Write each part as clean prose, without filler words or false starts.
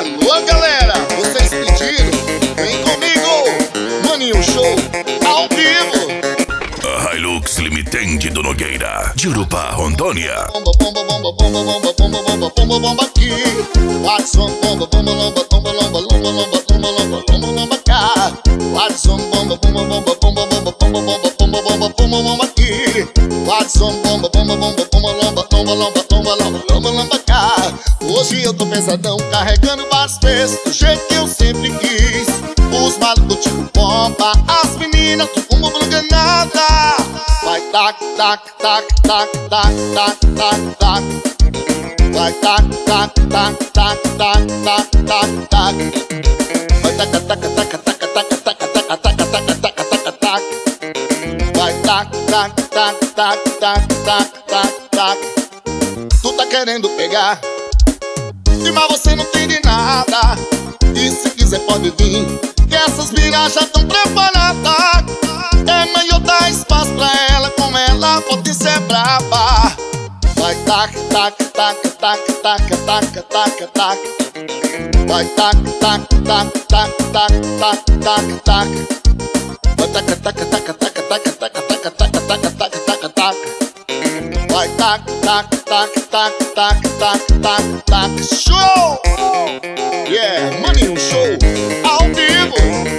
Alô galera, vocês pediram? Vem comigo, Maninho Show, ao vivo. A Hilux Limitante do Nogueira, de Urupá, Rondônia. Bomba, bomba, bomba, bomba, bomba, bomba, bomba, bomba, bomba aqui. Watson, bomba, bomba, lomba, bomba, lomba, lomba, lomba, lomba, lomba, lomba, lomba cá. Watson, bomba, bomba, bomba, bomba, bomba, bomba, bomba, bomba, bomba, bomba, bomba aqui. Watson, bomba, bomba, bomba, bomba, lomba, lomba, lomba, lomba, lomba, lomba, lomba cá. Hoje eu tô pesadão, carregando vários pesos do jeito que eu sempre quis. Os malucos tipo bomba, as meninas com uma nada. Vai tac, tac, tac, tac, tac, tac, tac, tac. Vai tac, tac, tac, tac, tac, tac, tac, tac. Vai tac, tac, tac, tac, tac, tac, tac, tac, tac, tac, tac, tac. Vai tac, tac, tac, tac, tac, tac, tac, tac. Tu tá querendo pegar, mas você não tem de nada. E se quiser pode vir, que essas minas já tão preparadas. É melhor dar espaço pra ela, com ela pode ser braba. Vai tac, tac, tac, tac, tac, tac, tac, tac. Vai tac, tac, tac, tac, tac, tac, tac, tac. Vai tac, tac, tac, tac, tac, tac, tac, tac, tac, tac, tac, tac. Vai tac, tac, tac, tac, tac, tac, tac, tac. Show! Yeah, Maninho Show, ao vivo.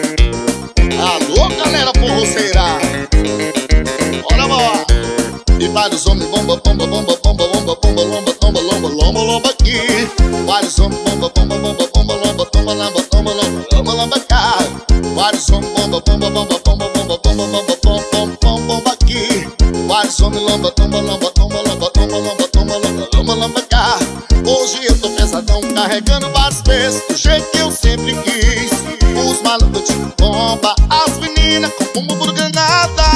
Alô galera forroceira, bora, bora. E vários homens bomba, bomba, bomba, bomba, bomba, bomba, lomba, lomba, lomba, lomba, lomba aqui. Vários homens bomba, bomba, bomba, bomba, lomba, lomba, lomba, lomba, lomba, lomba, lomba cá. Vários homens bomba, bomba, bomba, bomba, bomba, bomba, bomba, bomba, bomba, bomba aqui. Vários homens lomba, lomba, lomba, lomba, lomba, lomba, lomba, lomba, lomba, lomba, lomba cá. Hoje eu tô pesadão, carregando vários pesos do jeito que eu sempre quis. Os malucos tipo bomba, as meninas com bumbum granada.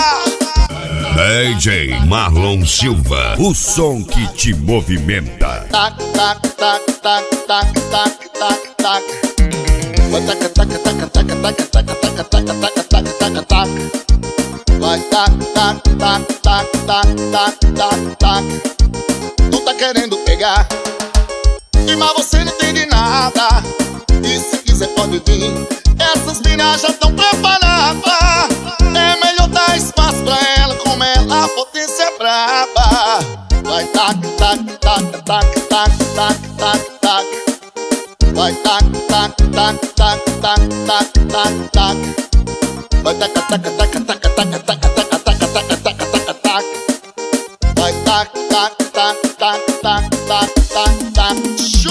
DJ Marlon Silva, o som que te movimenta. Tac, tac, tac, tac, tac, tac, tac, tac. Vai tac, tac, tac, tac, tac, tac, tac, tac, tac, tac, tac, tac. Vai tac, tac, tac, tac, tac, tac, tac, tac. Tu tá querendo pegar, mas você não tem de nada. E se quiser pode vir, essas minas já tão preparadas. É melhor dar espaço pra ela, como ela pode ser braba. Vai tac, tac, tac, tac, tac, tac, tac, tac. Vai tac, tac, tac, tac, tac, tac, tac, tac. Vai tac, tac, tac, tac, tac, tac, tac, tac, tac, tac, tac, tac. Vai tac, tac, tac, tac, tac, tac, tac, tac.